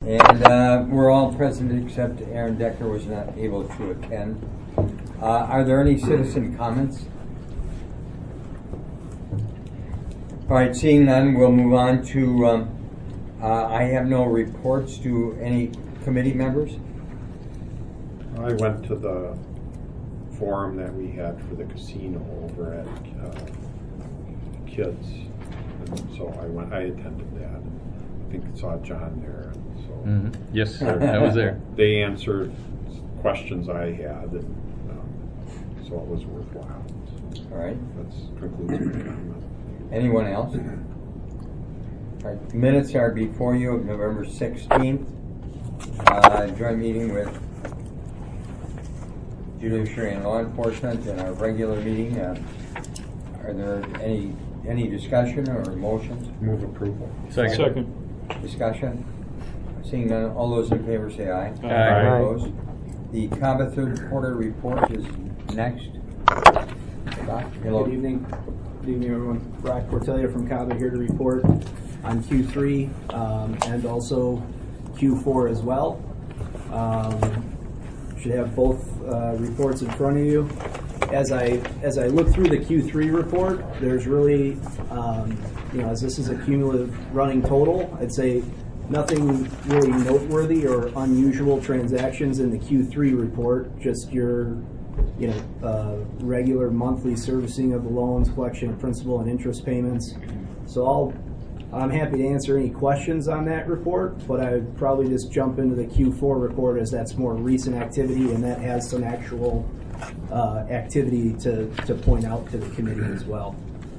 And we're all present except Aaron Decker was not able to attend. Are there any citizen comments? All right, seeing none, we'll move on to, I have no reports. To any committee members? I went to the forum that we had for the casino over at Kids, and so I attended that. I think I saw John there. And so Yes, sir. I was there. They answered questions I had, and so it was worthwhile. All right. That concludes my comment. Anyone else? All right. Minutes are before you of November 16th. Joint meeting with Judiciary and Law Enforcement and our regular meeting. Are there any discussion or motions? Move approval. Second. Discussion? Seeing none, all those in favor say aye. Aye. Opposed? The CABA third quarter report is next. Hello. Good evening. Good evening, everyone. Brock Portelia from CABA here to report on Q3 and also Q4 as well. Should have both reports in front of you. As I look through the Q3 report, there's really, as this is a cumulative running total, I'd say nothing really noteworthy or unusual transactions in the Q3 report. Just your, regular monthly servicing of the loans, collection of principal and interest payments. So I'm happy to answer any questions on that report, but I would probably just jump into the Q4 report as that's more recent activity and that has some actual activity to point out to the committee as well.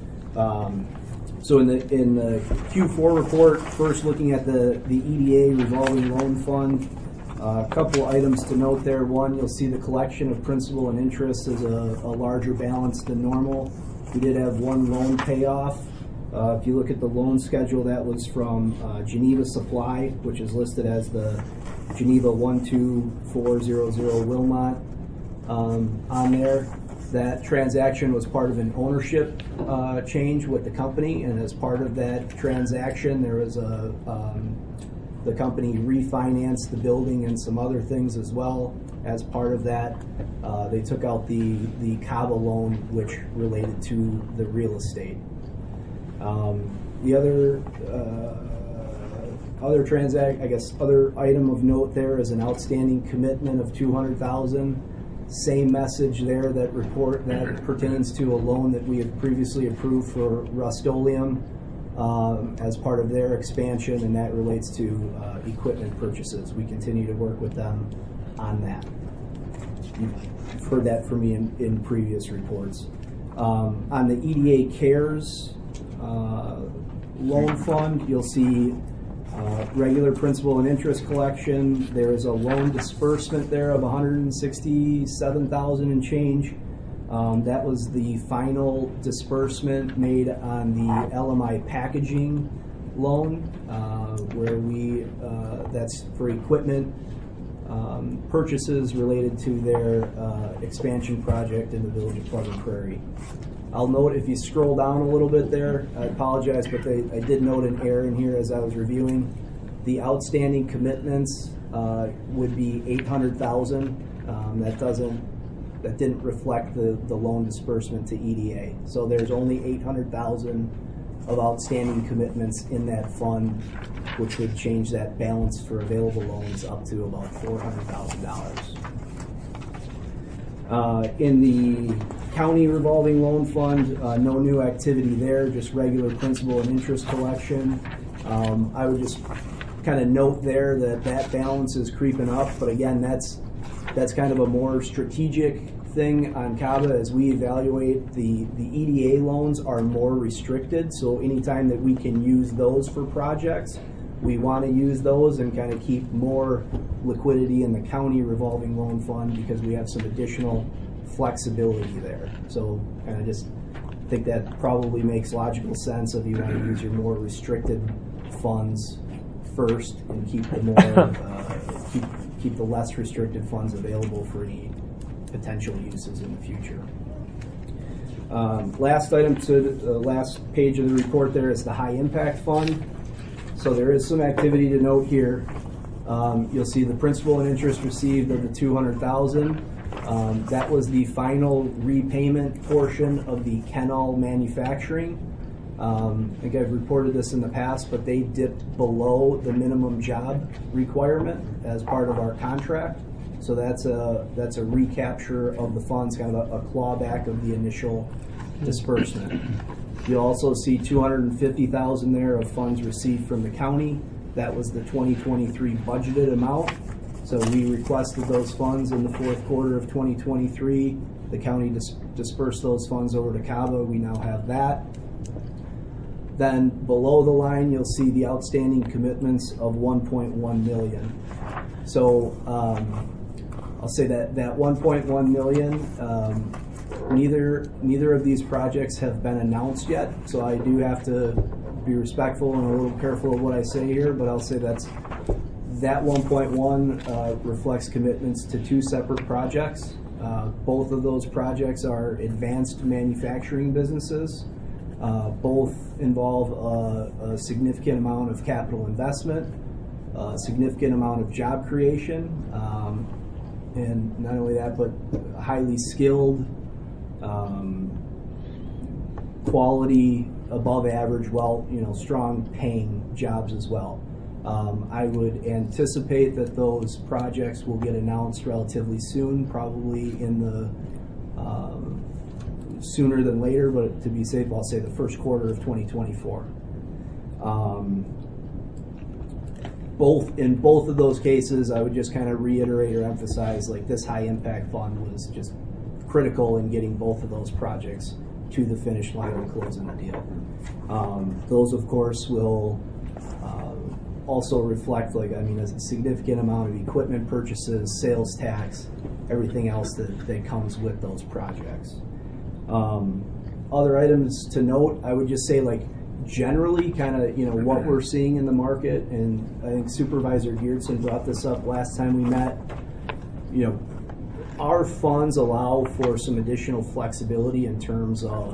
So in the Q4 report, first looking at the EDA revolving loan fund, a couple items to note there. One, you'll see the collection of principal and interest is a larger balance than normal. We did have one loan payoff. If you look at the loan schedule, that was from Geneva Supply, which is listed as the Geneva 12400 Wilmot on there. That transaction was part of an ownership change with the company, and as part of that transaction, there was the company refinanced the building and some other things as well. As part of that, they took out the CABA loan, which related to the real estate. The other item of note there is an outstanding commitment of $200,000. Same message there that pertains to a loan that we had previously approved for Rust-Oleum as part of their expansion, and that relates to equipment purchases. We continue to work with them on that. You've heard that from me in previous reports. On the EDA CARES loan fund, you'll see regular principal and interest collection. There's a loan disbursement there of $167,000 and change. That was the final disbursement made on the LMI packaging loan, where that's for equipment purchases related to their expansion project in the village of Pleasant Prairie. I'll note, if you scroll down a little bit there, I apologize, but I did note an error in here as I was reviewing. The outstanding commitments would be $800,000. That didn't reflect the loan disbursement to EDA. So there's only $800,000 of outstanding commitments in that fund, which would change that balance for available loans up to about $400,000. In the county revolving loan fund, no new activity there, just regular principal and interest collection. I would just kind of note there that balance is creeping up, but again, that's kind of a more strategic thing on CABA as we evaluate. The EDA loans are more restricted, so anytime that we can use those for projects, we want to use those and kind of keep more liquidity in the county revolving loan fund because we have some additional flexibility there. So kind of just think that probably makes logical sense if you want to use your more restricted funds first and keep the more keep the less restricted funds available for any potential uses in the future. Last item to the last page of the report there is the high impact fund. So there is some activity to note here. You'll see the principal and interest received of the $200,000. That was the final repayment portion of the Kenall Manufacturing. I think I've reported this in the past, but they dipped below the minimum job requirement as part of our contract. So that's a recapture of the funds, kind of a clawback of the initial disbursement. You'll also see $250,000 there of funds received from the county. That was the 2023 budgeted amount. So we requested those funds in the fourth quarter of 2023. The county dispersed those funds over to CAVA. We now have that. Then below the line, you'll see the outstanding commitments of $1.1 million. So I'll say that 1.1 million, neither of these projects have been announced yet. So I do have to be respectful and a little careful of what I say here, but I'll say that 1.1 reflects commitments to two separate projects. Both of those projects are advanced manufacturing businesses. Both involve a significant amount of capital investment, a significant amount of job creation, and not only that, but highly skilled, quality, above average, strong paying jobs as well. I would anticipate that those projects will get announced relatively soon, probably in the sooner than later, but to be safe, I'll say the first quarter of 2024. In both of those cases, I would just kind of reiterate or emphasize, like, this high impact fund was just critical in getting both of those projects to the finish line and closing the deal. Those, of course, will also reflect, a significant amount of equipment purchases, sales tax, everything else that comes with those projects. Other items to note, I would just say, generally what we're seeing in the market, and I think Supervisor Geertsen brought this up last time we met. Our funds allow for some additional flexibility in terms of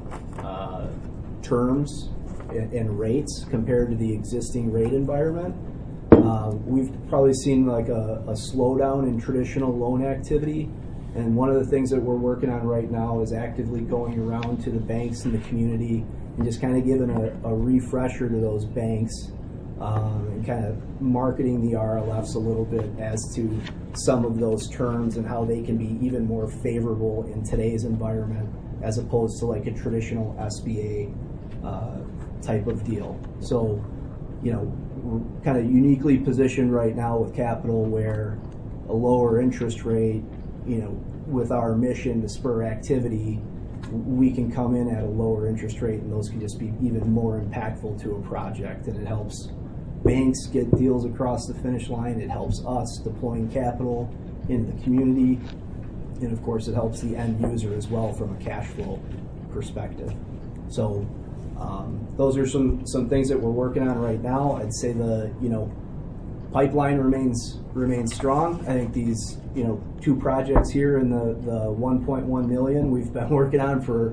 terms and rates compared to the existing rate environment. We've probably seen a slowdown in traditional loan activity, and one of the things that we're working on right now is actively going around to the banks in the community and just kind of giving a refresher to those banks and kind of marketing the RLFs a little bit as to some of those terms and how they can be even more favorable in today's environment as opposed to a traditional SBA type of deal. So, we're kind of uniquely positioned right now with capital where a lower interest rate, with our mission to spur activity, we can come in at a lower interest rate, and those can just be even more impactful to a project. And it helps banks get deals across the finish line. It helps us deploying capital into the community. And of course, it helps the end user as well from a cash flow perspective. So those are some things that we're working on right now. I'd say the pipeline remains strong. I think these two projects here in the 1.1 million we've been working on for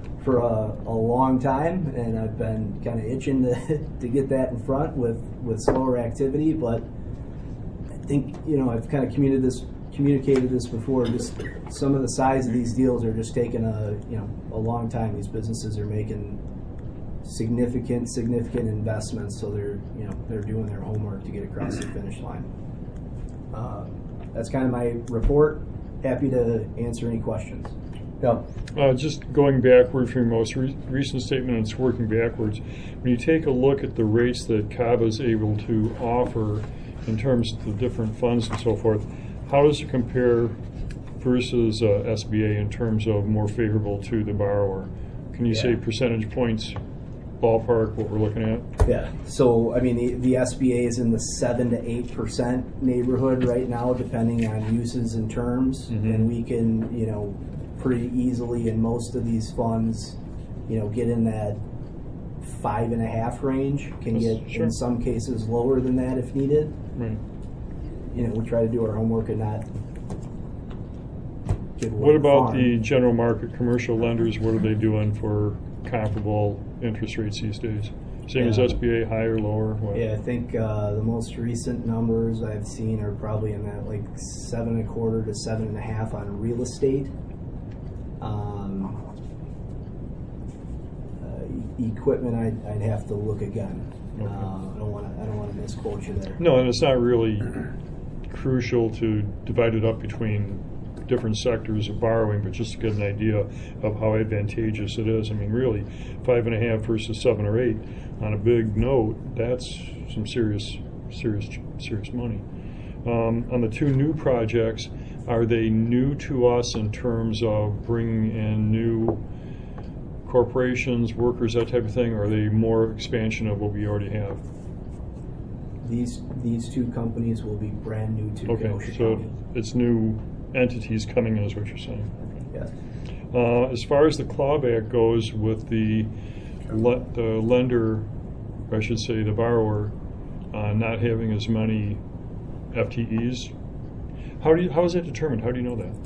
a long time, and I've been kind of itching to get that in front with slower activity. But I think I've kind of communicated this before. Just some of the size of these deals are just taking a long time. These businesses are making significant investments, so they're doing their homework to get across the finish line. That's kind of my report. Happy to answer any questions. Yeah. Just going backward from your most recent statement, and it's working backwards. When you take a look at the rates that CAVA is able to offer in terms of the different funds and so forth, how does it compare versus SBA in terms of more favorable to the borrower? Can you say percentage points, ballpark, what we're looking at? Yeah. So, the SBA is in the 7 to 8% neighborhood right now, depending on uses and terms. Mm-hmm. And we can, pretty easily in most of these funds, get in that 5.5 range. Can get in some cases lower than that if needed. Right. We try to do our homework and not give away. What about the general market commercial lenders? What are they doing for comparable interest rates these days? Same as SBA, higher, lower? What? Yeah, I think the most recent numbers I've seen are probably in that like 7.25 to 7.5 on real estate. Equipment, I'd have to look again. Okay. I don't want to misquote you there. No, and it's not really crucial to divide it up between different sectors of borrowing, but just to get an idea of how advantageous it is. I mean, really, 5.5 versus 7 or 8 on a big note, that's some serious money. On the 2 new projects, are they new to us in terms of bringing in new corporations, workers, that type of thing, or are they more expansion of what we already have? These 2 companies will be brand new to Kenosha so County. it's new entities coming in, is what you're saying. Yes. As far as the clawback goes with the lender, or I should say the borrower, not having as many FTEs, how is that determined? How do you know that?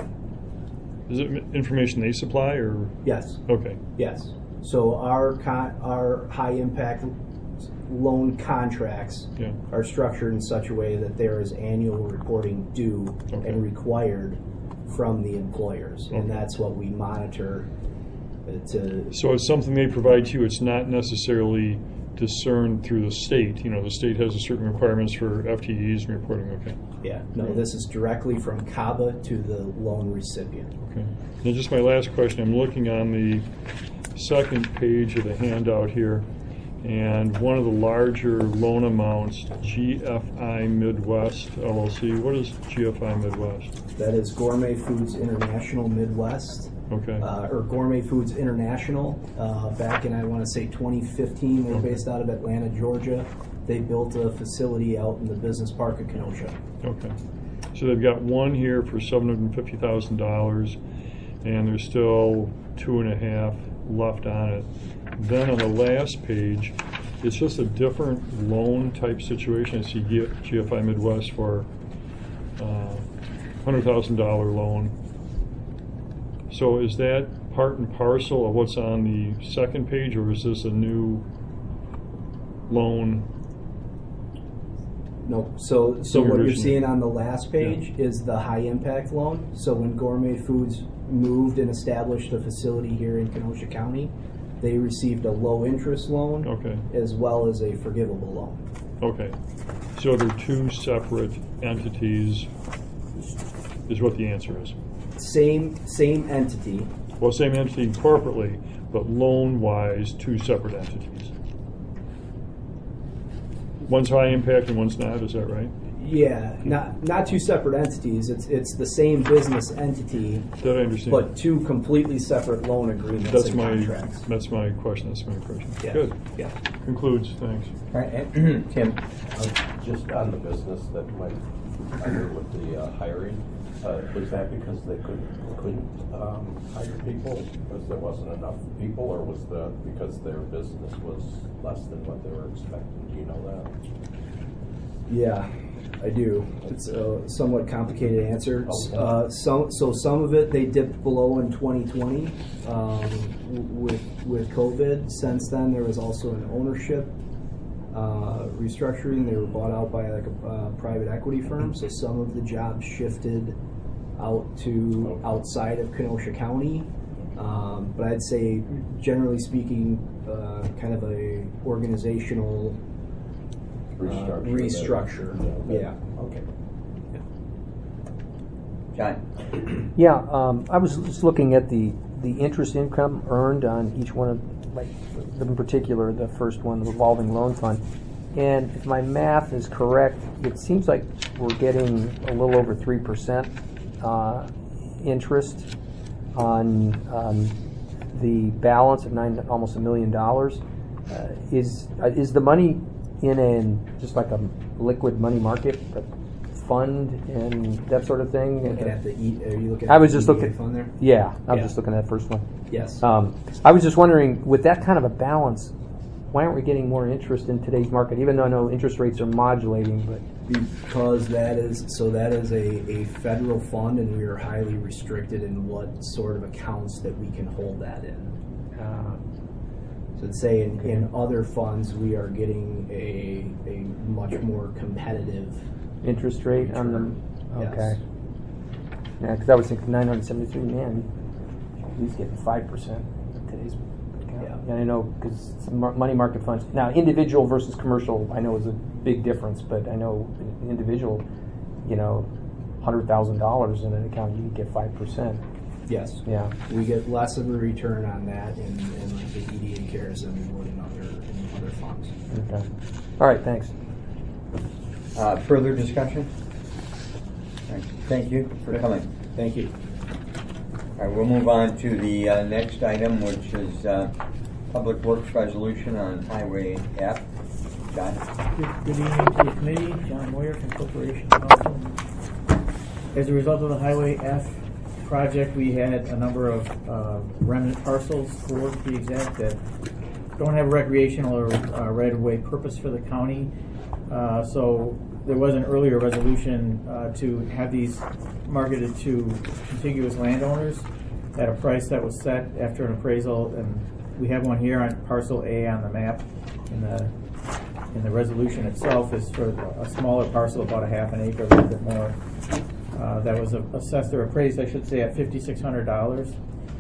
Is it information they supply, or? Yes. Okay. Yes. So our high impact loan contracts are structured in such a way that there is annual reporting due and required from the employers, and that's what we monitor. So it's something they provide to you. It's not necessarily discerned through the state. You know, the state has a certain requirements for FTEs and reporting. Okay. Yeah. No, this is directly from CABA to the loan recipient. Okay. Now, just my last question. I'm looking on the second page of the handout here, and one of the larger loan amounts, GFI Midwest LLC. What is GFI Midwest? That is Gourmet Foods International Midwest. Okay. Or Gourmet Foods International. Back in, I want to say, 2015, they were based out of Atlanta, Georgia. They built a facility out in the business park of Kenosha. Okay. So they've got one here for $750,000, and there's still 2.5 left on it. Then on the last page, it's just a different loan type situation. I see GFI Midwest for $100,000 loan. So is that part and parcel of what's on the second page, or is this a new loan? No. So what you're seeing on the last page is the high impact loan. So when Gourmet Foods moved and established a facility here in Kenosha County, they received a low interest loan as well as a forgivable loan. Okay. So they're 2 separate entities is what the answer is. Same entity. Well, same entity corporately, but loan-wise, 2 separate entities. One's high impact and one's not. Is that right? Yeah, not 2 separate entities. It's the same business entity. That I understand. But 2 completely separate loan agreements. That's and my contracts. that's my question. That's my impression. Yeah. Good. Yeah. Concludes. Thanks. All right, and Tim. Just on the business that might under with the hiring, was that because they couldn't hire people because there wasn't enough people, or was because their business was less than what they were expecting? Do you know that? Yeah, I do. It's a somewhat complicated answer. Some of it they dipped below in 2020 with COVID. Since then, there was also an ownership restructuring. They were bought out by like a private equity firm, so some of the jobs shifted out to outside of Kenosha County. But I'd say, generally speaking, kind of a organizational restructure. Yeah. Okay. John. Yeah, I was just looking at the interest income earned on each one of, like, in particular, the first one, the revolving loan fund. And if my math is correct, it seems like we're getting a little over 3% interest on the balance of almost $1 million. Is the money in just like a liquid money market fund and that sort of thing? Looking at are you looking at I was just looking fund there? Yeah, I was just looking at that first one. Yes. I was just wondering, with that kind of a balance, why aren't we getting more interest in today's market? Even though I know interest rates are modulating, but because that is a federal fund, and we are highly restricted in what sort of accounts that we can hold that in. So let's say in other funds, we are getting a much more competitive Interest rate on them. Yes. Okay. Yeah, because I was thinking 973. Man, he's getting 5% in today's account. Yeah. And I know because money market funds now, individual versus commercial, I know is a big difference. But I know individual, $100,000 in an account, you can get 5%. Yes. Yeah. We get less of a return on that in like the EDA cares than we would in other funds. Okay. All right. Thanks. Further discussion? Thank you for coming. Thank you. All right, we'll move on to the next item, which is Public Works Resolution on Highway F. John? Good evening to the committee. John Moyer from Corporation Council. As a result of the Highway F project, we had a number of remnant parcels, 4 to be exact, that don't have recreational or right-of-way purpose for the county. So there was an earlier resolution to have these marketed to contiguous landowners at a price that was set after an appraisal, and we have one here on parcel A on the map. In the resolution itself is for a smaller parcel, about a half an acre, a little bit more. That was assessed or appraised, I should say, at $5,600.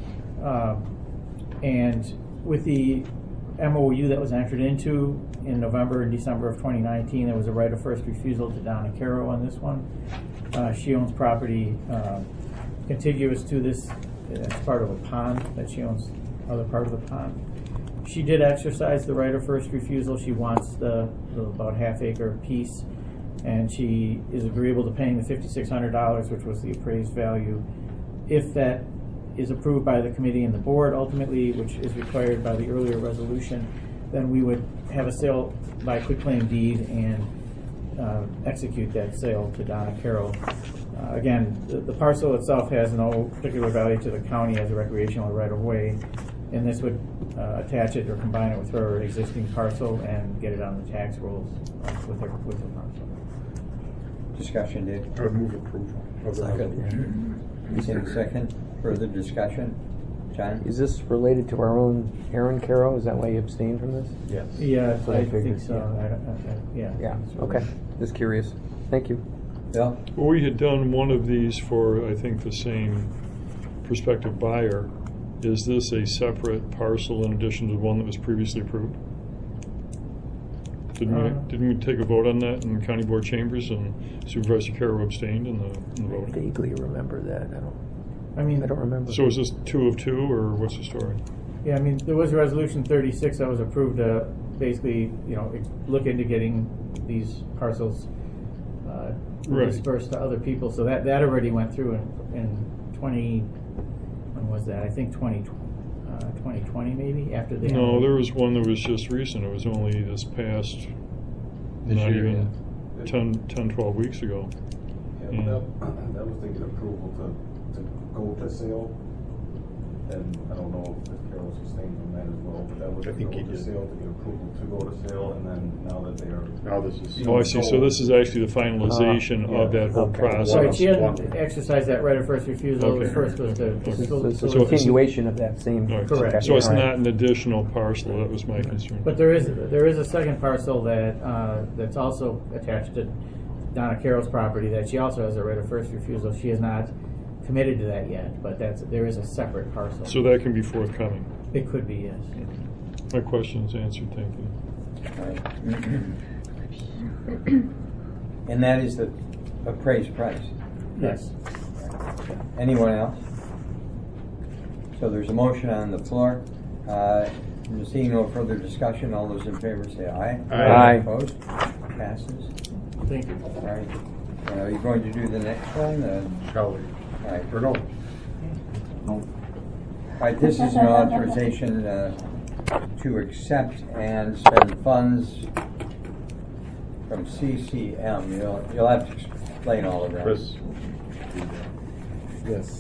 And with the MOU that was entered into in November and December of 2019, there was a right of first refusal to Donna Caro on this one. She owns property contiguous to this. It's part of a pond that she owns, other part of the pond. She did exercise the right of first refusal. She wants the about half-acre piece, and she is agreeable to paying the $5,600, which was the appraised value. If that is approved by the committee and the board ultimately, which is required by the earlier resolution, then we would have a sale by quitclaim deed and execute that sale to Donna Caro. Again, the parcel itself has no particular value to the county as a recreational right-of-way, and this would attach it or combine it with her existing parcel and get it on the tax rolls with her parcel. Discussion, Dave? I would move approval of the resolution. Second. Further discussion? John? Is this related to our own Aaron Caro? Is that why you abstained from this? Yes. Yeah, That's what I I figured, think so. yeah. Yeah. Yeah. Okay. Just curious. Thank you. Bill? Well, we had done one of these for, I think, the same prospective buyer. Is this a separate parcel in addition to the one that was previously approved? Didn't we take a vote on that in County Board Chambers and Supervisor Caro abstained in the I vote? vaguely remember that. I mean, I don't remember. So is this 2 of 2, or what's the story? yeah, I mean, there was a resolution 36 that was approved to basically, look into getting these parcels Right. dispersed to other people. So that already went through in 20. When was that? I think 2020 maybe after the. No, there was one that was just recent. It was only this past, not year, even 10, 12 weeks ago. Yeah, that was thinking approval to go to sale, and I don't know if Carol sustained from that as well, but that was I to think go he to did. sale, to get approval to go to sale, and then now that they are. Now this is. Oh, I see. So this is actually the finalization of that whole Okay. process. Right, she hadn't exercised that right of first refusal. Okay. The first was to. This is So a it's- continuation of that same. All right. Correct. So it's All right. not an additional parcel. That was my concern. But there is a second parcel that that's also attached to Donna Caro's property that she also has a right of first refusal. She has not committed to that yet, but there is a separate parcel. So that can be forthcoming. It could be, yes. My question's answered. Thank you. And that is the appraised price. Yes. Anyone else? So there's a motion on the floor. Seeing no further discussion, all those in favor say aye. Aye. Opposed? Passes. Thank you. All right. Are you going to do the next one? Shall we? All right. Or no? All right, this is an authorization to accept and spend funds from CCM. You'll have to explain all of that. Chris? Yes.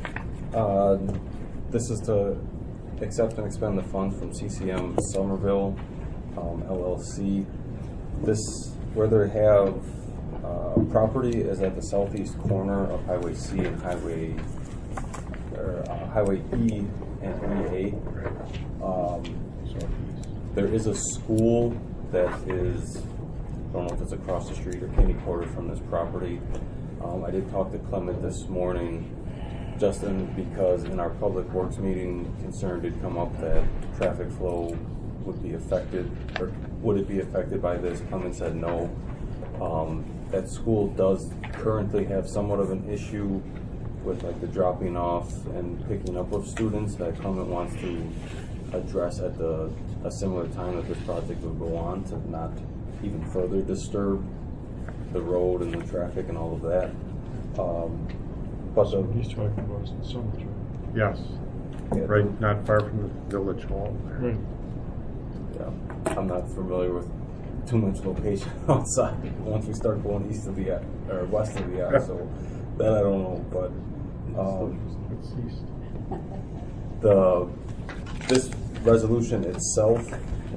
This is to accept and expend the funds from CCM Somerville LLC. Where they have property is at the southeast corner of Highway C and Highway E and EA. There is a school that is, I don't know if it's across the street or any quarter from this property. I did talk to Clement this morning, Justin, because in our public works meeting, concern did come up that traffic flow would be affected, or would it be affected by this? Clement said no. That school does currently have somewhat of an issue with like the dropping off and picking up of students that Clement wants to address at a similar time that this project would go on, to not even further disturb the road and the traffic and all of that. But So he's talking about is in Summertime. Yes, right, not far from the village hall there. Right. yeah, I'm not familiar with too much location outside once we start going east of the or west of the I, so that I don't know. But It's east. this resolution itself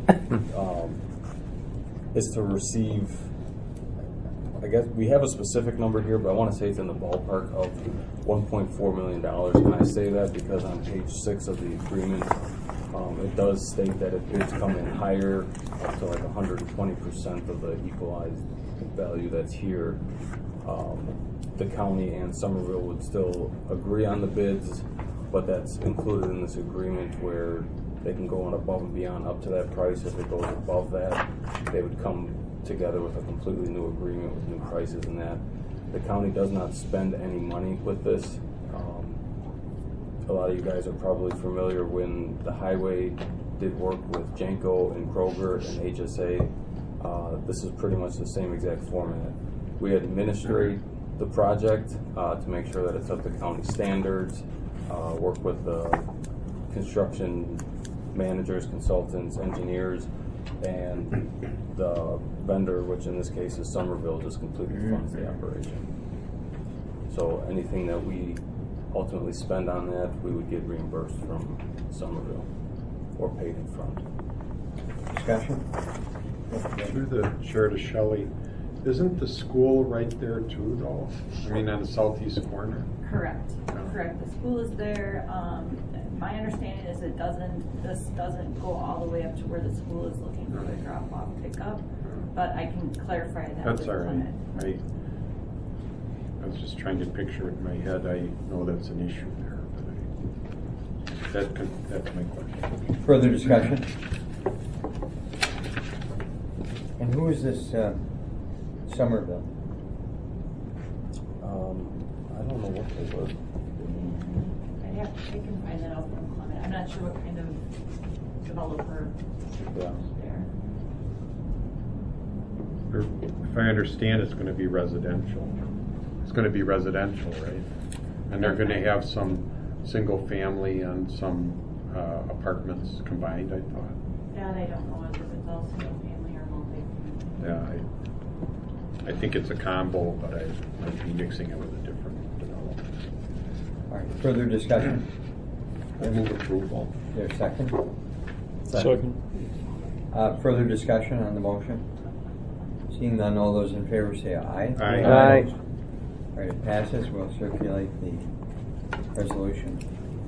is to receive, I guess we have a specific number here, but I want to say it's in the ballpark of $1.4 million. And I say that because on page 6 of the agreement, it does state that if bids come in higher, up to like 120% of the equalized value that's here, the county and Somerville would still agree on the bids, but that's included in this agreement where they can go on above and beyond up to that price. If it goes above that, they would come together with a completely new agreement with new prices and that. The county does not spend any money with this. A lot of you guys are probably familiar when the highway did work with Janko and Kroger and HSA. This is pretty much the same exact format. We administrate the project to make sure that it's up to county standards, work with the construction managers, consultants, engineers, and the vendor, which in this case is Somerville, just completely funds the operation. So anything that we ultimately spend on that, we would get reimbursed from Somerville or paid in front. Discussion? Through the chair to Shelley, isn't the school right there too, though? I mean, on the southeast corner? Correct. Yeah. Correct. The school is there. My understanding is this doesn't go all the way up to where the school is looking for the drop-off pickup, but I can clarify that. That's with all right. Clement. I was just trying to picture it in my head. I know that's an issue there, but that's my question. Further discussion? And who is this Somerville? I don't know what they were. I can find that out from Clement. I'm not sure what kind of developer Yeah. there. If I understand, it's going to be residential. It's going to be residential, right? And they're going to have some single family and some apartments combined, I thought. That I don't know if it's all single family or multi-family. Yeah, I think it's a combo, but I might be mixing it with a different development. All right, further discussion? I move approval. Is there a second? Second. Further discussion on the motion? Seeing none, all those in favor say aye. Aye. Aye. All right, it passes. We'll circulate the resolution.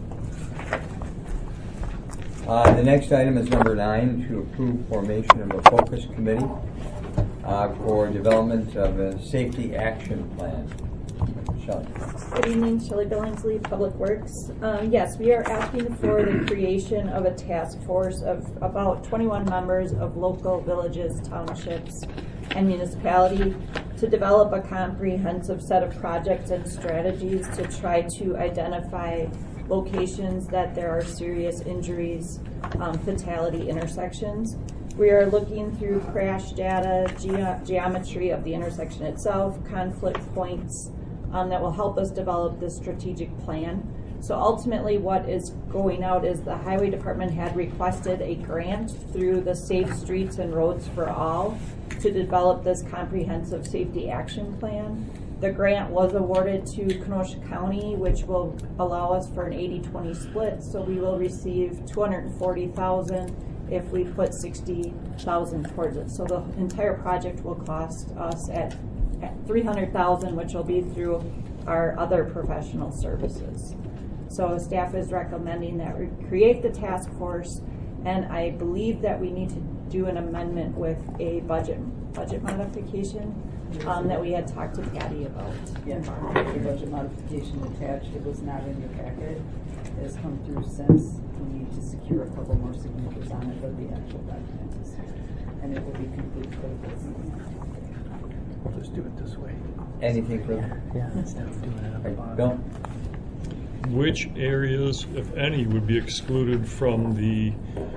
The next item is number 9, to approve formation of a focus committee for development of a safety action plan. Shelley. Good evening, Shelley Billingsley, Public Works. Yes, we are asking for the creation of a task force of about 21 members of local villages, townships, and municipality to develop a comprehensive set of projects and strategies to try to identify locations that there are serious injuries, fatality intersections. We are looking through crash data, geometry of the intersection itself, conflict points that will help us develop this strategic plan. So ultimately what is going out is the Highway Department had requested a grant through the Safe Streets and Roads for All to develop this comprehensive safety action plan. The grant was awarded to Kenosha County, which will allow us for an 80-20 split, so we will receive $240,000 if we put $60,000 towards it. So the entire project will cost us at $300,000, which will be through our other professional services. So staff is recommending that we create the task force And I believe that we need to do an amendment with a budget modification that we had talked to Patty about. Yeah, the budget modification attached, it was not in your packet. It has come through since. We need to secure a couple more signatures on it, but the actual document is here. And it will be complete for the meeting. We'll just do it this way. Anything further? Yeah, instead of doing it at the Right, bottom. Bill? Which areas, if any, would be excluded from the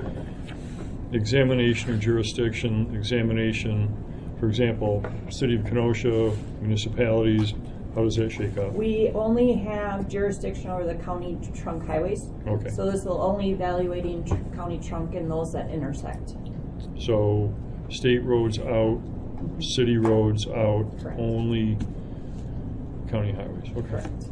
examination of jurisdiction, examination, for example, City of Kenosha, municipalities? How does that shake out? We only have jurisdiction over the county trunk highways. Okay. So this will only evaluating county trunk and those that intersect. So state roads out, city roads out, Correct. only county highways. Okay. Correct.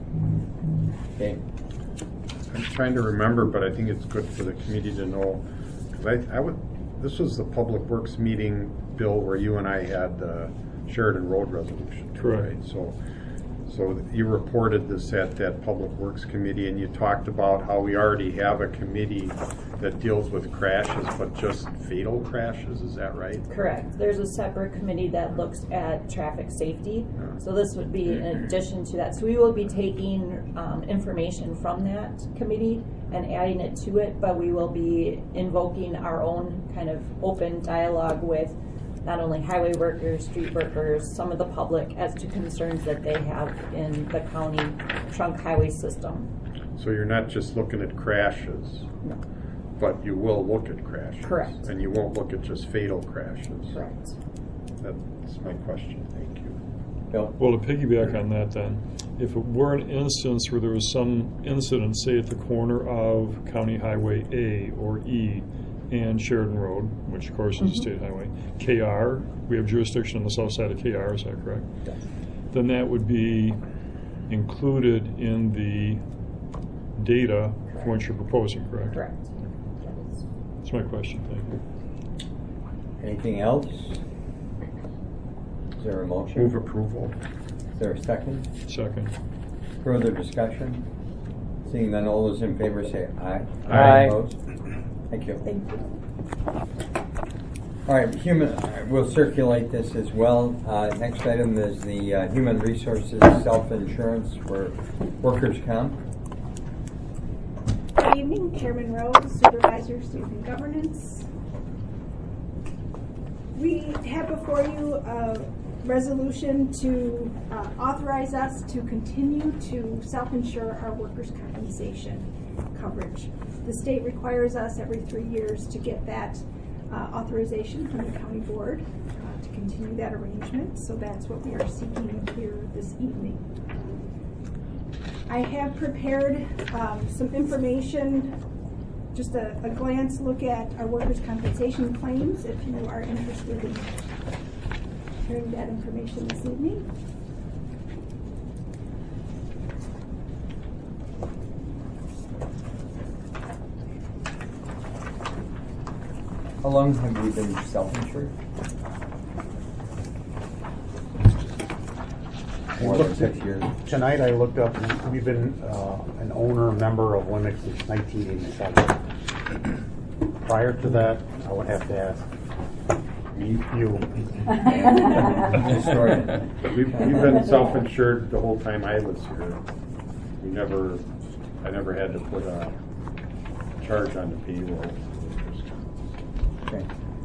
Okay. I'm trying to remember, but I think it's good for the committee to know, because this was the Public Works meeting, Bill, where you and I had the Sheridan Road resolution. Correct. Right? So you reported this at that Public Works committee, and you talked about how we already have a committee that deals with crashes, but just fatal crashes, is that right? Correct. There's a separate committee that looks at traffic safety. Yeah. So this would be in addition to that. So we will be taking information from that committee and adding it to it, but we will be invoking our own kind of open dialogue with not only highway workers, street workers, some of the public as to concerns that they have in the county trunk highway system. So you're not just looking at crashes, No. but you will look at crashes. Correct. And you won't look at just fatal crashes. Correct. That's my question. Thank you. Bill? Well, to piggyback on that then, if it were an instance where there was some incident, say at the corner of County Highway A or E and Sheridan Road, which of course is a state highway, KR, we have jurisdiction on the south side of KR, is that correct? Yes. Then that would be included in the data for what you're proposing, correct? Correct. That's my question, thank you. Anything else? Is there a motion? Move approval. Is there a second? Second. Further discussion? Seeing none, all those in favor say aye. Aye. Opposed? Thank you. Thank you. All right, we'll circulate this as well. Next item is the Human Resources Self-Insurance for Workers' Comp. Good evening, Chairman Rose, Supervisor, Student Governance. We have before you a resolution to authorize us to continue to self-insure our workers' compensation coverage. The state requires us every 3 years to get that authorization from the county board to continue that arrangement. So that's what we are seeking here this evening. I have prepared some information, just a glance look at our workers' compensation claims if you are interested in hearing that information this evening. How long have we been self-insured? More than 6 years. Tonight I looked up, and we've been an owner member of Limerick since 1987. Prior to that, I would have to ask you. Historian. We've been self-insured the whole time I was here. I never had to put a charge on the payroll. Okay.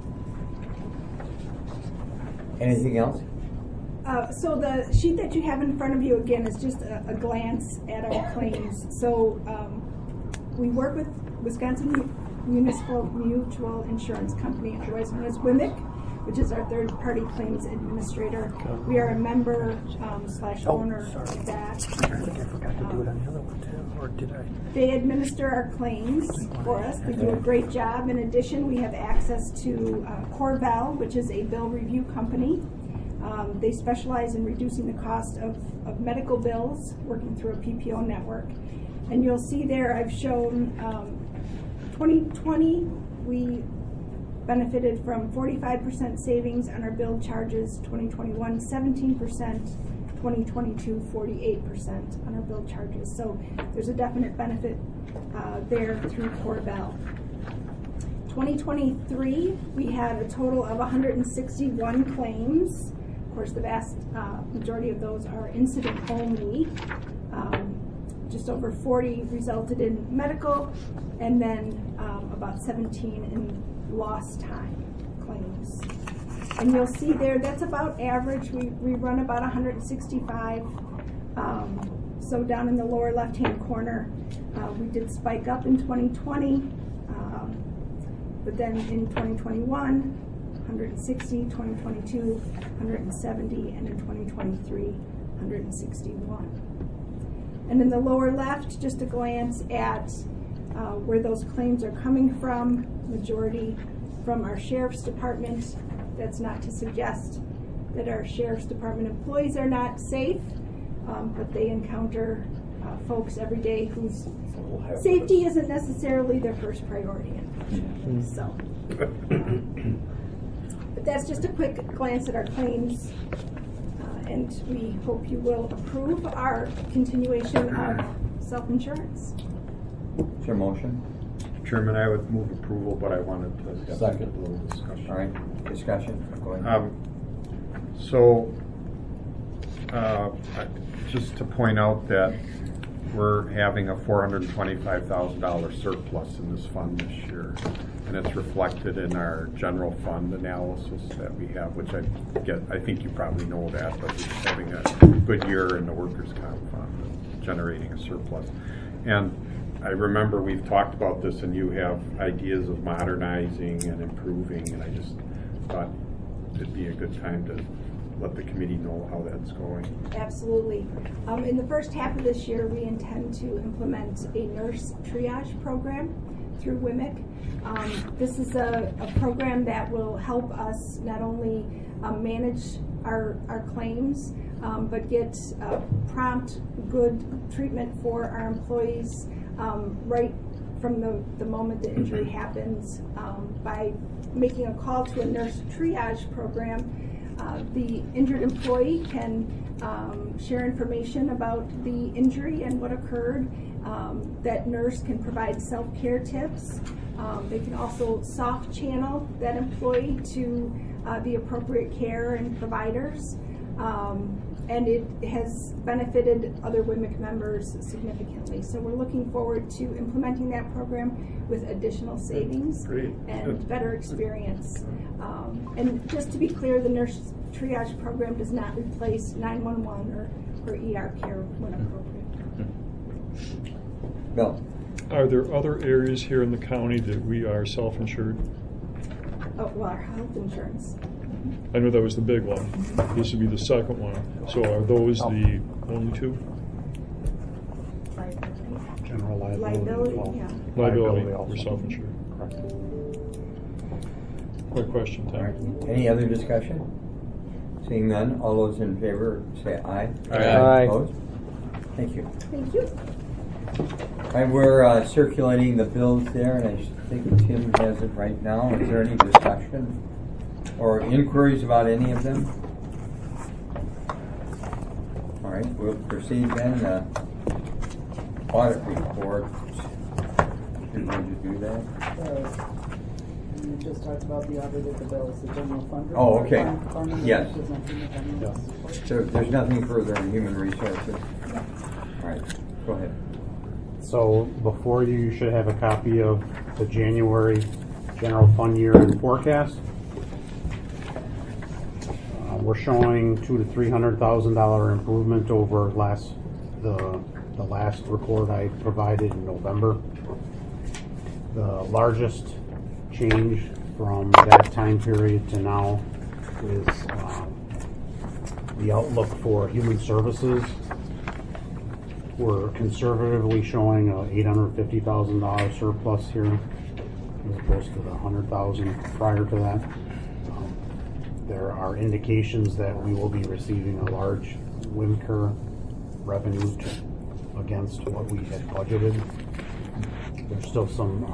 Anything else? So the sheet that you have in front of you, again, is just a glance at our claims. So we work with Wisconsin Municipal Mutual Insurance Company, otherwise known as WMIC, which is our third-party claims administrator. We are a member / owner of that. I think I forgot to do it on the other one too, or did I? They administer our claims for us. They do a great job. In addition, we have access to Corval, which is a bill review company. They specialize in reducing the cost of medical bills, working through a PPO network. And you'll see there I've shown 2020, we benefited from 45% savings on our bill charges, 2021, 17%, 2022, 48% on our bill charges. So there's a definite benefit there through Corval. 2023, we had a total of 161 claims. Of course, the vast majority of those are incident only. Just over 40 resulted in medical, and then about 17 in lost time claims. And you'll see there, that's about average. We run about 165. So down in the lower left-hand corner, we did spike up in 2020, but then in 2021, 160, 2022, 170, and in 2023, 161. And in the lower left, just a glance at where those claims are coming from, majority from our Sheriff's Department. That's not to suggest that our Sheriff's Department employees are not safe, but they encounter folks every day whose safety isn't necessarily their first priority. So, but that's just a quick glance at our claims, and we hope you will approve our continuation of self-insurance. Is there a motion? Chairman, I would move approval, but I wanted to have Second. a little discussion. All right, discussion. Go ahead. Just to point out that we're having a $425,000 surplus in this fund this year, and it's reflected in our general fund analysis that we have, which I think you probably know that, but we're having a good year in the workers' comp fund, generating a surplus. And I remember we've talked about this, and you have ideas of modernizing and improving, and I just thought it'd be a good time to let the committee know how that's going. Absolutely. In the first half of this year, we intend to implement a nurse triage program through WMIC. This is a program that will help us not only manage our claims, but get prompt, good treatment for our employees right from the moment the injury happens. By making a call to a nurse triage program, the injured employee can share information about the injury and what occurred. That nurse can provide self-care tips. They can also soft channel that employee to the appropriate care and providers. And it has benefited other WMIC members significantly. So we're looking forward to implementing that program with additional savings and better experience. And just to be clear, the nurse triage program does not replace 911 or ER care when appropriate. Bill? Are there other areas here in the county that we are self-insured? Oh, well, our health insurance. I know that was the big one. This would be the second one. So are those the only two? General Liability, well. yeah. Liability, also. we're self-insured. Correct. Quick question, All Tom. right. Any other discussion? Seeing none, all those in favor say aye. Aye. Opposed? Thank you. Thank you. And we're circulating the bills there, and I think Tim has it right now. Is there any discussion or inquiries about any of them? All right, we'll proceed then. Audit report. You're going to do that? You just talked about the audit of the bills, the general fund. Oh, okay. Fund Yes. presenting the general report. So there's nothing further in human resources? All right, go ahead. So before you should have a copy of the January general fund year end forecast. We're showing $200,000 to $300,000 improvement over the last report I provided in November. The largest change from that time period to now is the outlook for human services. We're conservatively showing a $850,000 surplus here, as opposed to the $100,000 prior to that. There are indications that we will be receiving a large WMCR revenue against what we had budgeted. There's still some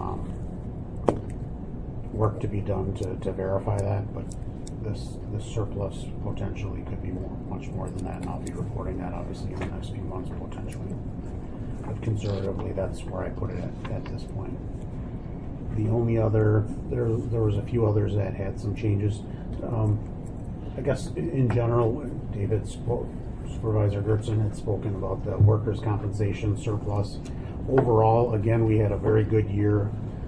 work to be done to verify that, but this surplus potentially could be much more than that, and I'll be reporting that obviously in the next few months potentially. But conservatively, that's where I put it at this point. The only other, there was a few others that had some changes. I guess in general, Supervisor Gertzen had spoken about the workers' compensation surplus. Overall, again, we had a very good year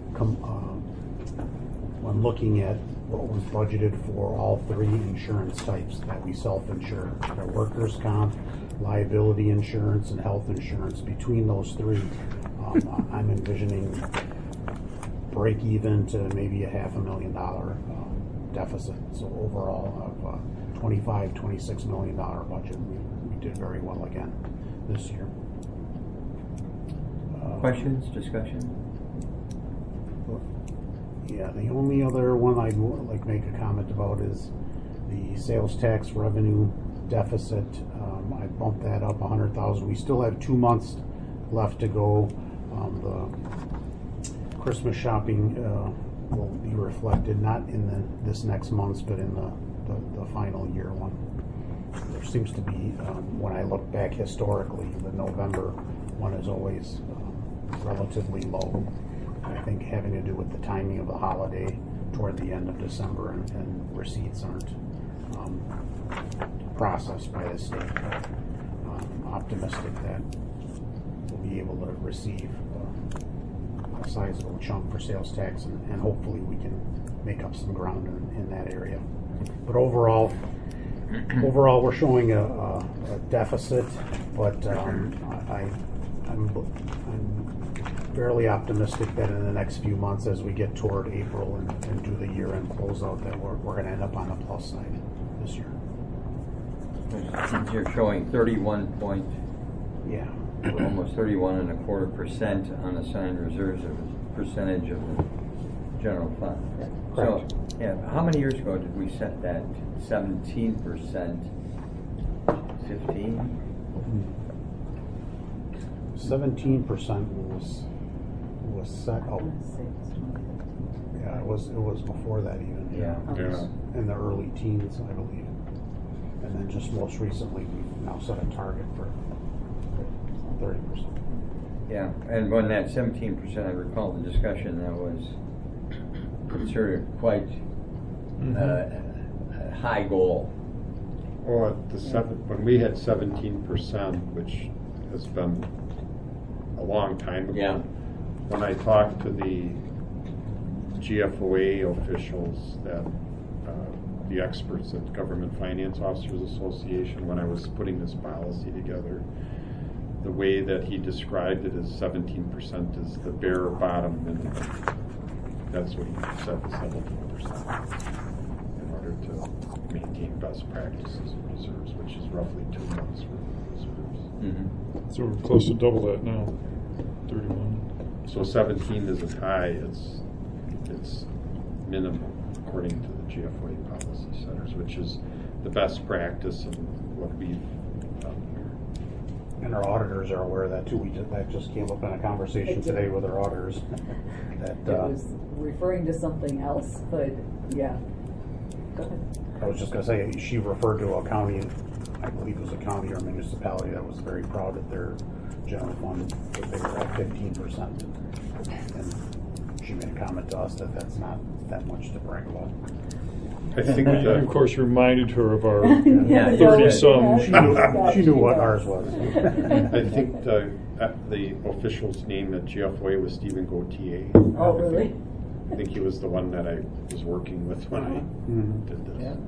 when looking at what was budgeted for all three insurance types that we self-insure. The workers' comp, liability insurance, and health insurance. Between those three, I'm envisioning break even to maybe $500,000 deficit. So overall, of $26 million budget, we did very well again this year. Questions, discussion? Yeah, the only other one I'd like to make a comment about is the sales tax revenue deficit. I bumped that up $100,000. We still have 2 months left to go. The Christmas shopping will be reflected not in this next month, but in the final year one. There seems to be, when I look back historically, the November one is always relatively low. I think having to do with the timing of the holiday toward the end of December and receipts aren't processed by the state. I'm optimistic that we'll be able to receive a sizable chunk for sales tax, and hopefully we can make up some ground in that area. But overall we're showing a deficit, but I'm fairly optimistic that in the next few months, as we get toward April and do the year-end closeout, that we're going to end up on the plus side this year. You're showing 31 point, almost 31.25% unassigned reserves as a percentage of the general fund. Correct. So, yeah, how many years ago did we set that 17%? 15? 17% was set up. Yeah, it was before that even. Yeah. It was in the early teens, I believe. And then just most recently, we've now set a target for 30%. Yeah, and when that 17%, I recall the discussion, that was considered quite a high goal. Well, when we had 17%, which has been a long time ago. Yeah. When I talked to the GFOA officials, that the experts at Government Finance Officers Association, when I was putting this policy together, the way that he described it as 17% is the bare bottom, and that's what he said, the 17%, in order to maintain best practices and reserves, which is roughly 2 months worth of reserves. Mm-hmm. So we're close to double that now, 31. So 17 isn't high, it's minimum according to the GFOA policy centers, which is the best practice and what we've done here. And our auditors are aware of that too. That just came up in a conversation today with our auditors. It was referring to something else, but yeah. Go ahead. I was just going to say, she referred to a county, I believe it was a county or municipality that was very proud of their general fund, that they were at 15%. And she made a comment to us that that's not that much to brag about. I think And of course reminded her of our Yeah, 30-some. She knew what ours was. I think the official's name at GFOA was Stephen Gauthier. Oh, really? I think he was the one that I was working with when I did this. Yeah.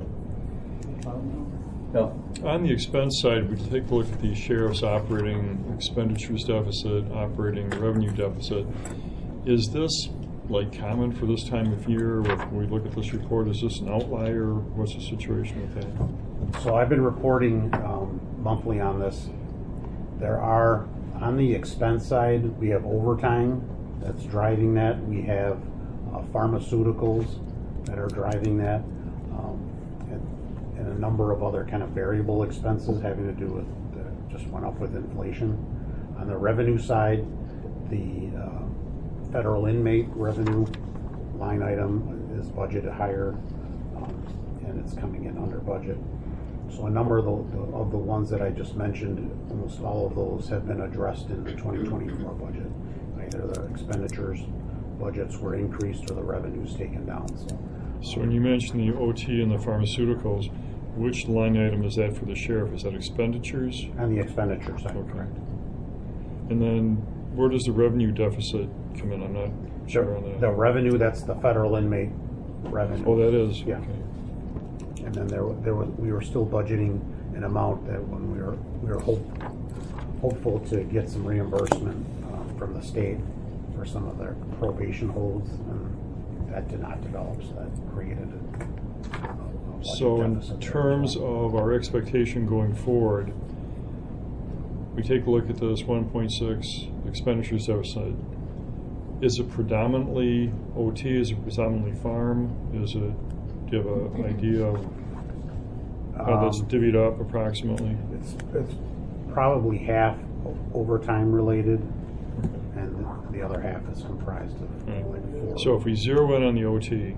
No. On the expense side, we take a look at the sheriff's operating expenditures deficit, operating revenue deficit. Is this like common for this time of year? When we look at this report, is this an outlier? What's the situation with that? So I've been reporting monthly on this. There are, on the expense side, we have overtime that's driving that. We have pharmaceuticals that are driving that. And a number of other kind of variable expenses having to do with, just went up with inflation. On the revenue side, the federal inmate revenue line item is budgeted higher, and it's coming in under budget. So a number of the ones that I just mentioned, almost all of those have been addressed in the 2024 budget, either the expenditures budgets were increased or the revenues taken down, so. So when you mentioned the OT and the pharmaceuticals, which line item is that for the sheriff? Is that expenditures? On the expenditure side, Okay. correct. And then where does the revenue deficit come in? I'm not sure on that. The revenue, that's the federal inmate revenue. Oh, that is? Yeah. Okay. And then we were still budgeting an amount that when we were hopeful to get some reimbursement from the state for some of their probation holds, and that did not develop, so that created a budget So in deficit there as terms well. of our expectation going forward, we take a look at this 1.6 expenditures deficit. Is it predominantly OT? Is it predominantly farm? Is it, do you have an idea of how that's divvied up approximately? It's probably half overtime related, and the other half is comprised of Right. like 4. So if we zero in on the OT,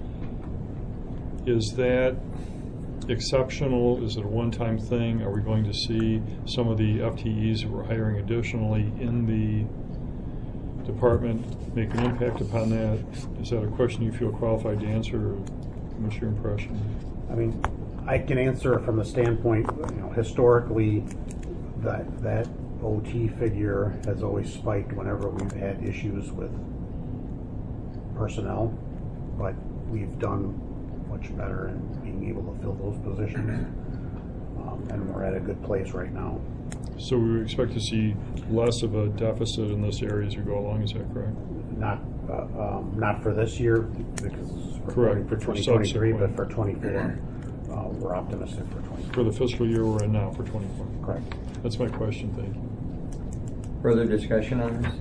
is that exceptional? Is it a one-time thing? Are we going to see some of the FTEs that we're hiring additionally in the department make an impact upon that? Is that a question you feel qualified to answer, or what's your impression? I mean, I can answer from the standpoint, historically, that OT figure has always spiked whenever we've had issues with personnel, but we've done much better in being able to fill those positions, and we're at a good place right now. So we would expect to see less of a deficit in this area as we go along, is that correct? Not for this year, because we're Correct. for For 2023, but subsequent. for 24, we're optimistic for 24. For the fiscal year we're in now, for 24. Correct. That's my question, thank you. Further discussion on this?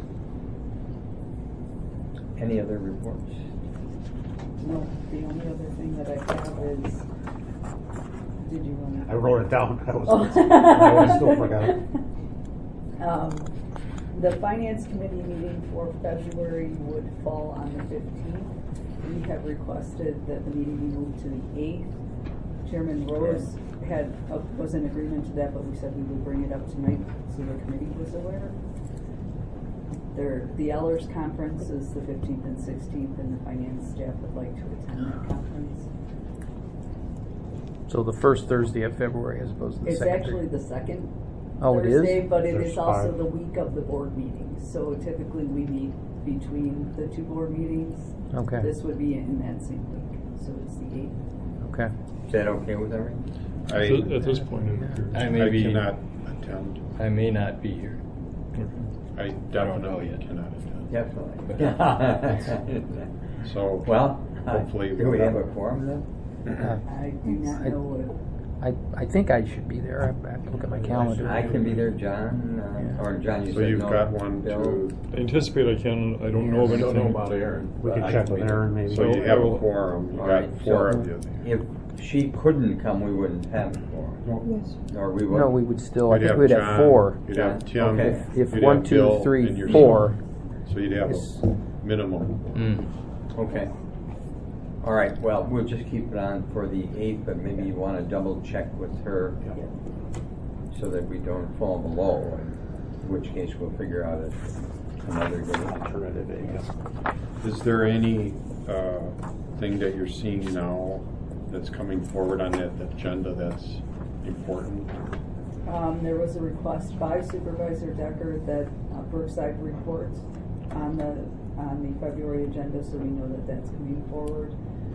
Any other reports? No, the only other thing that I have is, did you want to? I wrote it down. I Oh. still forgot it. The Finance Committee meeting for February would fall on the 15th. We have requested that the meeting be moved to the 8th. Chairman Rose was in agreement to that, but we said we would bring it up tonight so the committee was aware. The Ellers Conference is the 15th and 16th, and the finance staff would like to attend that conference. So the first Thursday of February as opposed to the It's second. actually the second Oh, it is? Thursday, but it There's is also 5. the week of the board meetings. So typically we meet between the 2 board meetings. Okay. This would be in that same week, so it's the 8th. Okay. Is that okay with everyone? At this point, it appears. I cannot attend. I may not be here. I don't know definitely yet. cannot attend. Definitely. So Well, hopefully do we have a quorum then? I do not know what. I think I should be there. I have to look at my calendar. I can be there, John, or John, you So said you've no. got one, Bill? two. I anticipate I can, I don't know of I don't know anything. about Aaron. We but can I check can with be there. Aaron maybe. So you I have will- a quorum. You All got right, 4 so of you. If she couldn't come, we wouldn't have a quorum. Yes. Or we would. No, we would still, I You'd think we'd have John, 4. You'd have Tim. Okay. If you'd 1, have 2, Bill, 3, and 4. So you'd have is- a minimum. Okay. All right, well, we'll just keep it on for the 8th, but maybe you want to double check with her so that we don't fall below, in which case we'll figure out another good alternative. Is there any thing that you're seeing now that's coming forward on that agenda that's important? There was a request by Supervisor Decker that Brookside reports on the February agenda, so we know that that's coming forward.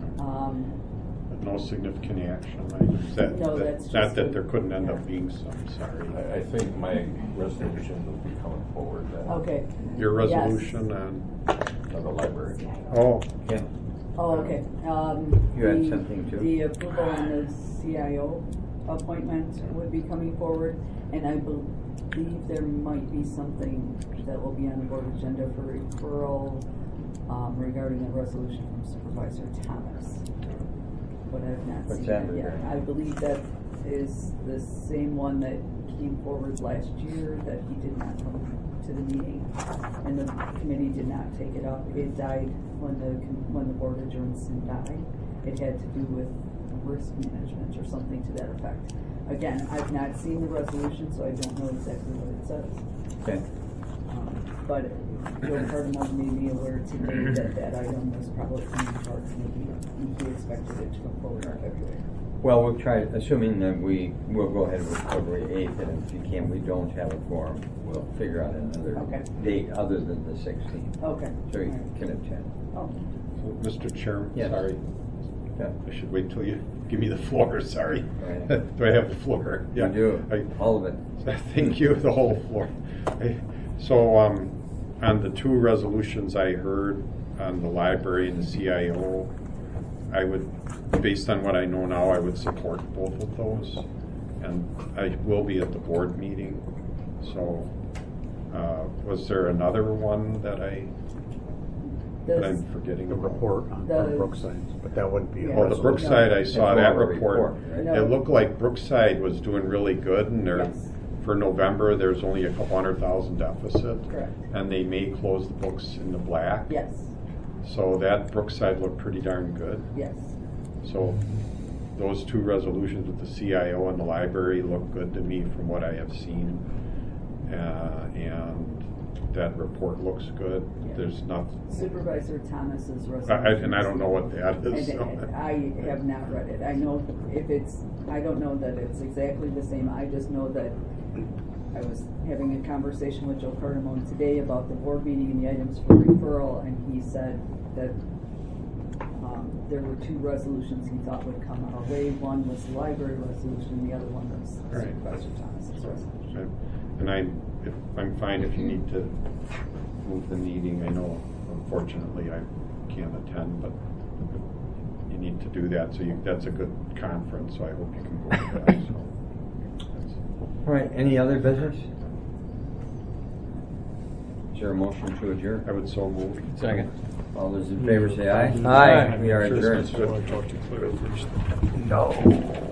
But no significant action? Is that, No, that- that's not just that a- there couldn't end up yeah. being some, sorry. I think my resolution will be coming forward then. Okay. Your Yes. resolution on, On the library. oh, Yeah. Oh, okay. You had something too? The approval on the CIO appointment would be coming forward, and I believe there might be something that will be on the board agenda for referral regarding a resolution from Supervisor Thomas. But I've not What's seen that it yet. regarding? I believe that is the same one that came forward last year that he did not come to the meeting, and the committee did not take it up. It died when the board adjourned and died. It had to do with risk management or something to that effect. Again, I've not seen the resolution, so I don't know exactly what it says. Okay. But Joe Cardamone made me aware today that that item was probably coming to our committee, and he expected it to come forward in February. Well, we'll try, assuming that we will go ahead with February 8th, and if you can, we don't have a quorum, we'll figure out another Okay. date other than the 16th. Okay. So you can attend. Oh, So, Mr. Chairman, Yes. sorry, Yeah. I should wait till you give me the floor, sorry. Right. Do I have the floor? You do, all of it. Thank you, the whole floor. So, on the two resolutions I heard on the library and the CIO, I would, based on what I know now, I would support both of those. And I will be at the board meeting. So, was there another one that I'm forgetting? The about? report on The- Brookside, but that wouldn't be. a Yeah. Oh, the resolution. Brookside, I saw It's that more of a report. right? No. It looked like Brookside was doing really good, and Yes. for November, there's only a couple $100,000 deficit. Correct. And they may close the books in the black. yes, So that Brookside looked pretty darn good. yes. So those two resolutions with the CIO and the library look good to me from what I have seen. And that report looks good. Yeah. There's nothing. Supervisor Thomas's resolution. And I don't know what that is. And so. I have not read it. I know if it's, I don't know that it's exactly the same. I just know that I was having a conversation with Joe Cardamone today about the board meeting and the items for referral, and he said that there were two resolutions he thought would come our way. One was the library resolution, and the other one was Right. Supervisor Thomas's resolution. And I'm fine if you need to move the meeting. I know, unfortunately, I can't attend, but you need to do that. So that's a good conference. So I hope you can go to that. So All right, any other business? Is there a motion to adjourn? I would so move. Second. All those in favor say aye. Aye. We are Sure, adjourned. it's good. So I talked to Claire first. No.